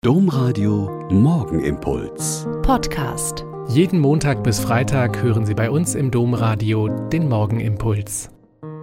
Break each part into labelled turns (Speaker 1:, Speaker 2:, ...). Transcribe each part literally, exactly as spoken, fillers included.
Speaker 1: Domradio Morgenimpuls
Speaker 2: Podcast.
Speaker 3: Jeden Montag bis Freitag hören Sie bei uns im Domradio den Morgenimpuls.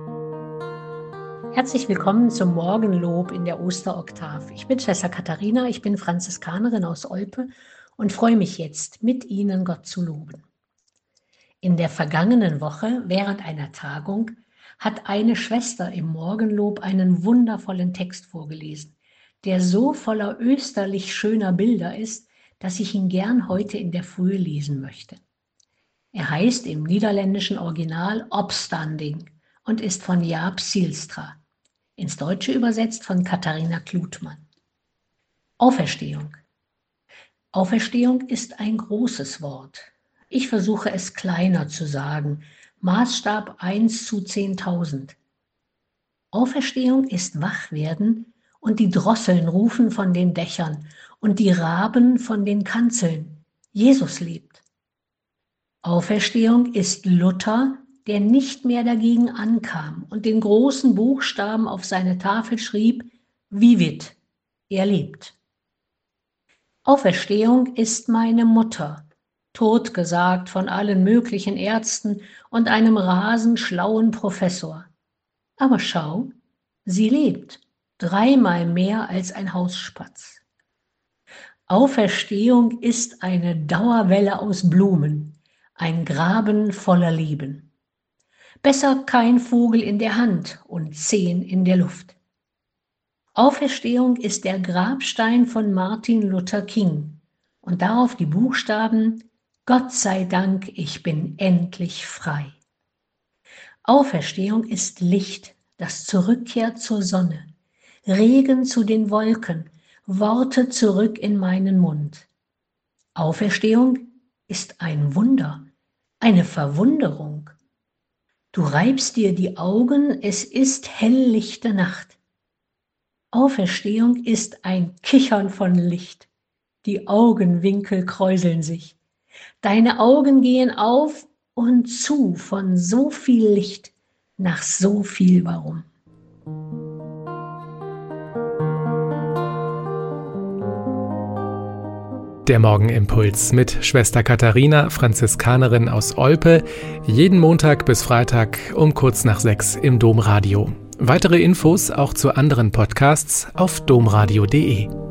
Speaker 4: Herzlich willkommen zum Morgenlob in der Osteroktav. Ich bin Schwester Katharina, ich bin Franziskanerin aus Olpe und freue mich jetzt, mit Ihnen Gott zu loben. In der vergangenen Woche, während einer Tagung, hat eine Schwester im Morgenlob einen wundervollen Text vorgelesen, der so voller österlich schöner Bilder ist, dass ich ihn gern heute in der Frühe lesen möchte. Er heißt im niederländischen Original Opstanding und ist von Jaap Zielstra, ins Deutsche übersetzt von Katharina Klutmann. Auferstehung. Auferstehung ist ein großes Wort. Ich versuche es kleiner zu sagen, Maßstab eins zu zehntausend. Auferstehung ist Wachwerden und die Drosseln rufen von den Dächern und die Raben von den Kanzeln. Jesus lebt. Auferstehung ist Luther, der nicht mehr dagegen ankam und den großen Buchstaben auf seine Tafel schrieb, Vivit, er lebt. Auferstehung ist meine Mutter, totgesagt von allen möglichen Ärzten und einem rasend schlauen Professor. Aber schau, sie lebt. Dreimal mehr als ein Hausspatz. Auferstehung ist eine Dauerwelle aus Blumen, ein Graben voller Leben. Besser kein Vogel in der Hand und zehn in der Luft. Auferstehung ist der Grabstein von Martin Luther King und darauf die Buchstaben Gott sei Dank, ich bin endlich frei. Auferstehung ist Licht, das zurückkehrt zur Sonne. Regen zu den Wolken, Worte zurück in meinen Mund. Auferstehung ist ein Wunder, eine Verwunderung. Du reibst dir die Augen, es ist helllichte Nacht. Auferstehung ist ein Kichern von Licht, die Augenwinkel kräuseln sich. Deine Augen gehen auf und zu von so viel Licht nach so viel Warum.
Speaker 3: Der Morgenimpuls mit Schwester Katharina, Franziskanerin aus Olpe, jeden Montag bis Freitag um kurz nach sechs im Domradio. Weitere Infos auch zu anderen Podcasts auf domradio punkt de.